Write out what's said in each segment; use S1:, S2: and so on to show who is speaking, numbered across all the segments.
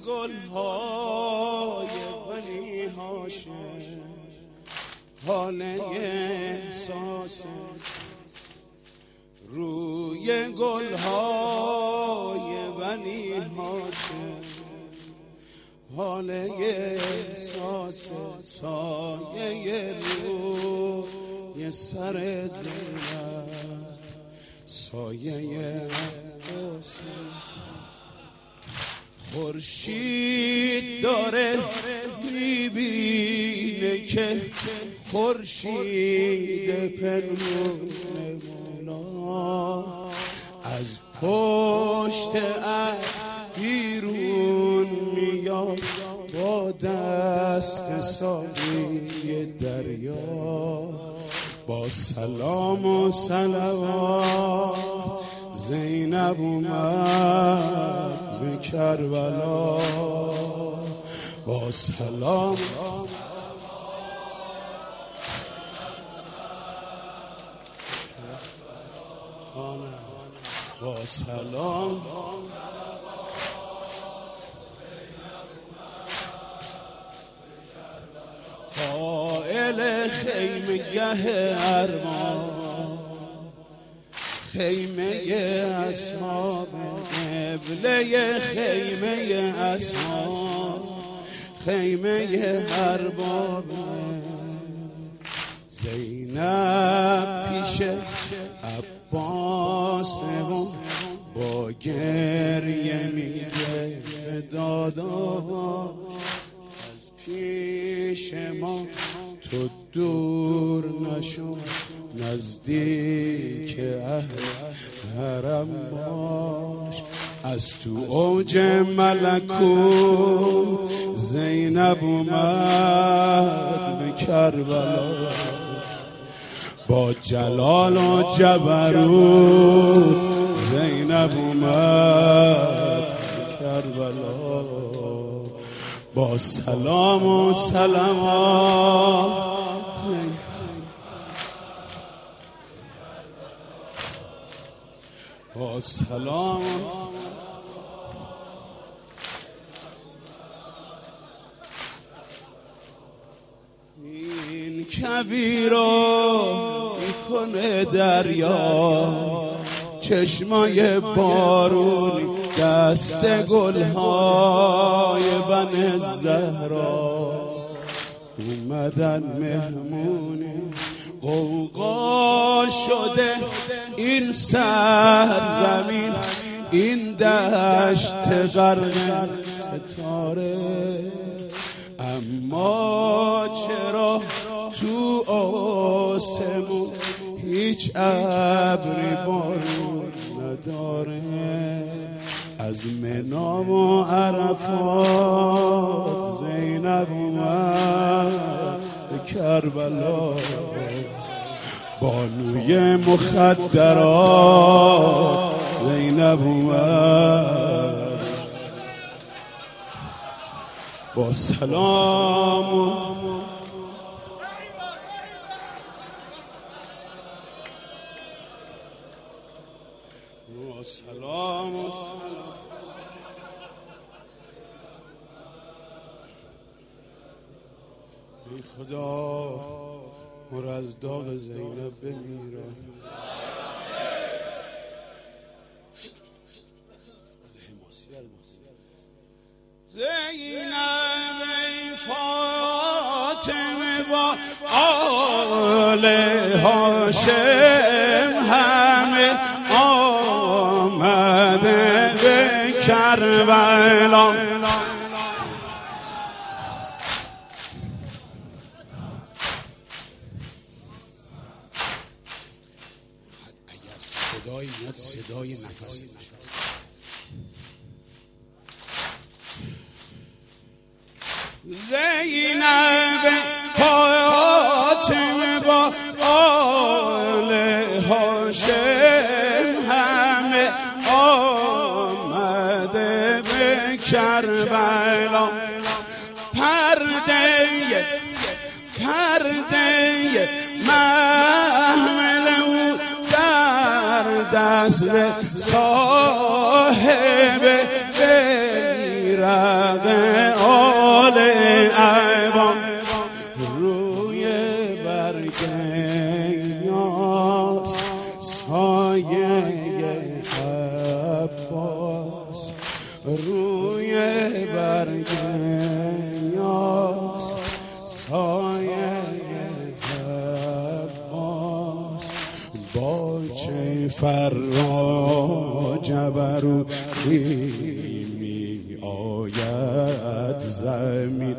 S1: گل‌های بنی هاشم، حال احساس روی گل‌های بنی هاشم، حال احساس سایه روی سر زینب، سایه خورشید داره میبینه که خورشید پنهون مولا از پشت بیرون میاد با دست ساقی دریا. با سلام و صلوات زینب اومد به کربلا، با سلام با سلام قائل خیمه ارمان، خیمه اصحاب قبله، خیمه اصحاب خیمه ارباب. زینب پیش عباس با گریه میگه دادا، از پیش ما تو دور نشو، نزدیک حرم باش. از تو اوج ملکوت زینب اومد به کربلا، با جلال و جبروت زینب اومد به کربلا، با سلام و سلامات با سلام این کویرو میکنه دریا، چشمای بارونی دست گلهای بن زهرا، اومدن مهمونی غوغا شده این سرزمین، این دشت غرق ستاره. اما چرا تو آسمون هیچ ابری بارون نداره؟ از منا و عرفات زینب اومد به کربلا، بانوی مخدرات زینب اومد، با سلام و سلام ای خدا مر از داغ زینب بمیرم. زینب ای فاطمه با آل هاشم همه آمده به کربلا. اگر صدایی میاد صدای نفسی زینب فاطمه با آل هاشم همه آمده به کربلا. پرده محمل او در دست صاحب بیرق عباس روی برگ یاس سایه عباس با چه فرا جبروتی می آید زمین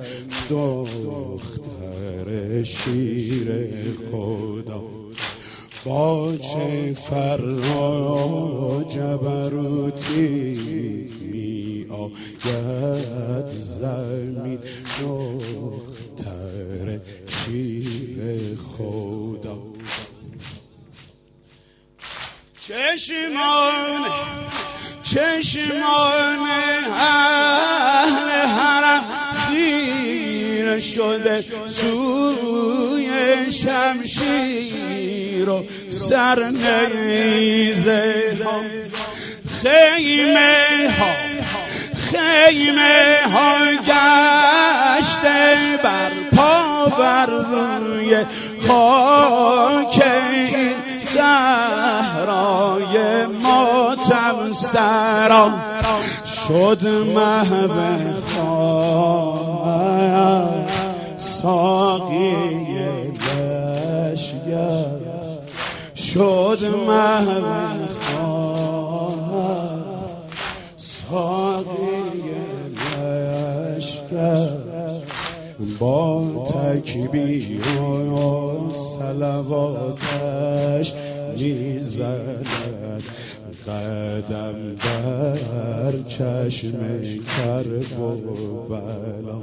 S1: دختر شیر خدا با چه فرا جبروتی می آید زمین دختر شیر خدا چشمان اهل حرم خیره شده سوی شمشیر و سرنیزه ها خیمه ها گشته بر پا بر روی خاک این صحرای ماتم سرا شد محو خواهد ساقی لشگر شد محو خواهد ساقی لشگر با تکبیر و صلواتش میزند قدم در چشم کرب و بلا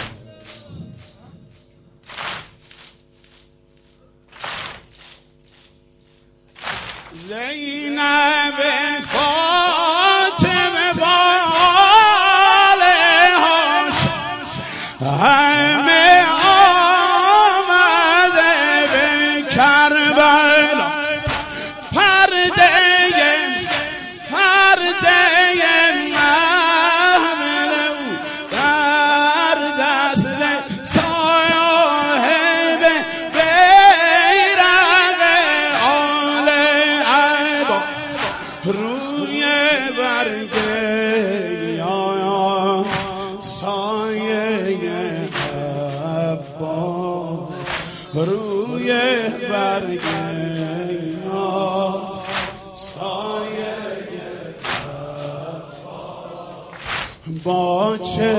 S1: زینب فاطمه بالهاش همه آمده به کربلا پرده محمل در دست صاحب بیرق آل عبا روی برگ یا سایه عبا روی برگ با چه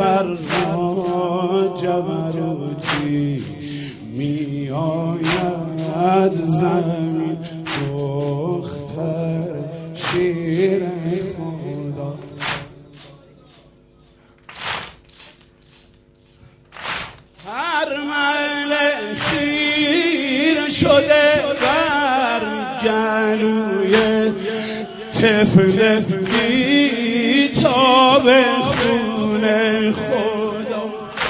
S1: فرا جبروتی می آید زمین دختر شیر خدا هر مل خیر شده بر گلوی طفل بیتاب خون خدا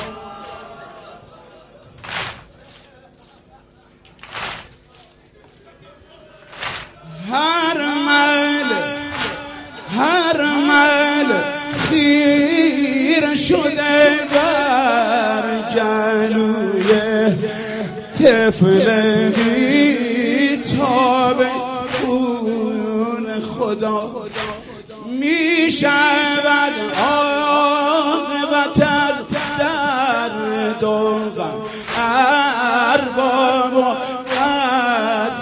S1: هر مل خیر شده بر گلوی طفل بیتاب خون خدا می شود عاقبت از درد و غم ارباب و از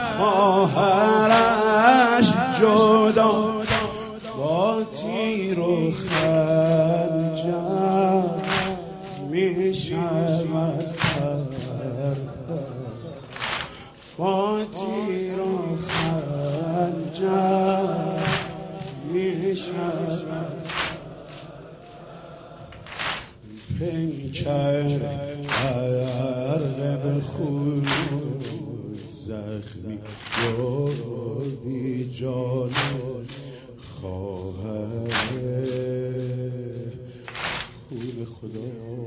S1: خواهرش جدا با تیر و خنجر می شود با تیر و خنجر می شود پیکر غرق به خون زخمی و بی جان خواهر خون خدا